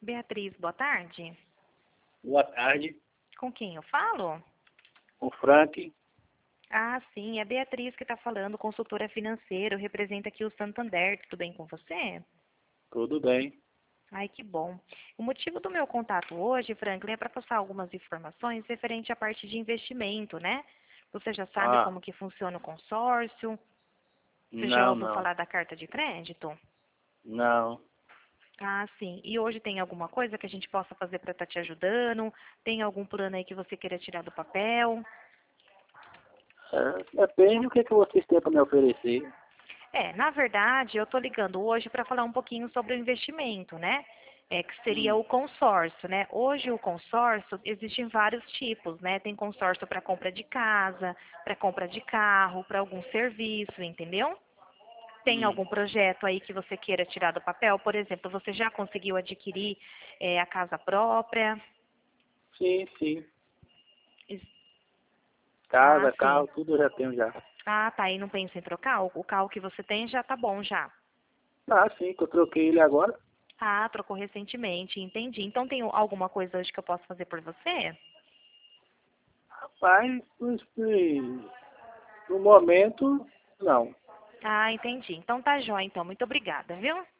Beatriz, boa tarde. Boa tarde, Com quem eu falo? o Frank. Ah, sim, é a Beatriz que está falando, consultora financeira, representa aqui o Santander, tudo bem com você? Tudo bem? Ai, que bom. O motivo do meu contato hoje, Franklin, é para passar algumas informações referente à parte de investimento, né? Você já sabe Ah, como que funciona o consórcio? Você já não, ouviu não, falar da carta de crédito? não. Ah, sim. E hoje tem alguma coisa que a gente possa fazer para estar te ajudando? Tem algum plano aí que você queira tirar do papel? Depende do que vocês têm para me oferecer. Na verdade, eu estou ligando hoje para falar um pouquinho sobre o investimento, né? Que seria Hum, o consórcio, né? Hoje o consórcio existem vários tipos, né? Tem consórcio para compra de casa, para compra de carro, para algum serviço, entendeu? Tem hum. algum projeto aí que você queira tirar do papel? Por exemplo, você já conseguiu adquirir a casa própria? Sim, sim. Is- Ah, Casa, sim. carro, tudo eu já tenho já. Ah, tá. E não pensa em trocar? O carro que você tem já tá bom já. Ah, sim, que eu troquei ele agora. Ah, trocou recentemente, entendi. Então tem alguma coisa hoje que eu posso fazer por você? Rapaz, no momento, não. Ah, entendi. Então tá jóia, então. Muito obrigada, viu?